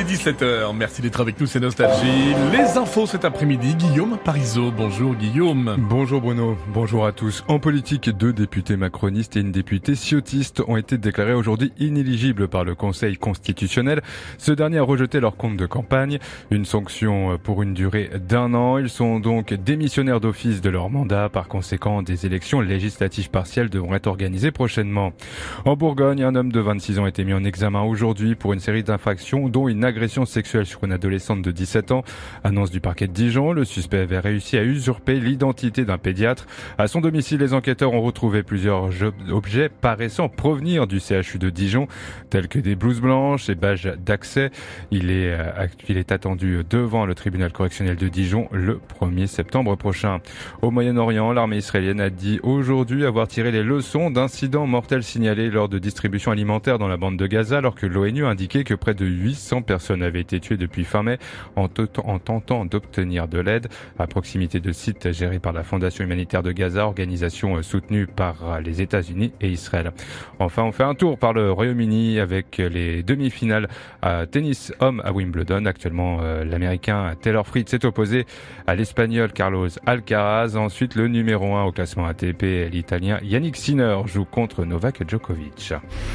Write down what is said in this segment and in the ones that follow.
17h. Merci d'être avec nous, c'est Nostalgie. Les infos cet après-midi, Guillaume Parisot. Bonjour Guillaume. Bonjour Bruno, bonjour à tous. En politique, 2 députés macronistes et une députée ciotiste ont été déclarés aujourd'hui inéligibles par le Conseil constitutionnel. Ce dernier a rejeté leur compte de campagne, une sanction pour une durée d'1 an. Ils sont donc démissionnaires d'office de leur mandat. Par conséquent, des élections législatives partielles devront être organisées prochainement. En Bourgogne, un homme de 26 ans a été mis en examen aujourd'hui pour une série d'infractions, dont une agression sexuelle sur une adolescente de 17 ans. Annonce du parquet de Dijon, le suspect avait réussi à usurper l'identité d'un pédiatre. À son domicile, les enquêteurs ont retrouvé plusieurs objets paraissant provenir du CHU de Dijon, tels que des blouses blanches et badges d'accès. Il est attendu devant le tribunal correctionnel de Dijon le 1er septembre prochain. Au Moyen-Orient, l'armée israélienne a dit aujourd'hui avoir tiré les leçons d'incidents mortels signalés lors de distribution alimentaire dans la bande de Gaza, alors que l'ONU a indiqué que près de 800 personnes avaient été tuées depuis fin mai en tentant d'obtenir de l'aide à proximité de sites gérés par la Fondation humanitaire de Gaza, organisation soutenue par les États-Unis et Israël. Enfin, on fait un tour par le Royaume-Uni avec les demi-finales à tennis homme à Wimbledon. Actuellement, l'Américain Taylor Fritz s'est opposé à l'Espagnol Carlos Alcaraz. Ensuite, le numéro 1 au classement ATP, l'Italien Yannick Sinner, joue contre Novak Djokovic.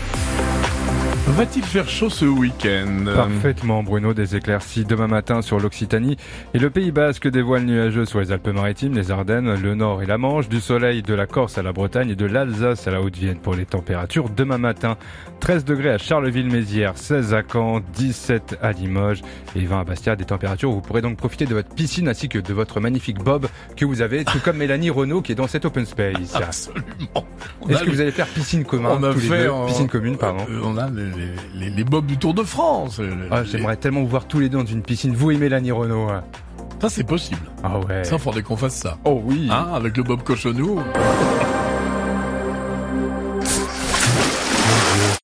Va-t-il faire chaud ce week-end? Parfaitement Bruno, des éclaircies demain matin sur l'Occitanie et le Pays Basque, des voiles nuageux sur les Alpes-Maritimes, les Ardennes, le Nord et la Manche, du soleil de la Corse à la Bretagne et de l'Alsace à la Haute-Vienne pour les températures. Demain matin, 13 degrés à Charleville-Mézières, 16 à Caen, 17 à Limoges et 20 à Bastia, des températures où vous pourrez donc profiter de votre piscine ainsi que de votre magnifique bob que vous avez, tout comme Mélanie Renaud qui est dans cet open space. Absolument. Est-ce que vous allez faire piscine commune piscine commune, pardon. On a les bobs du Tour de France. J'aimerais tellement vous voir tous les deux dans une piscine, vous et Mélanie Renaud. Ça, c'est possible. Ah ouais. Ça, faudrait qu'on fasse ça. Oh oui. Avec le bob cochonou.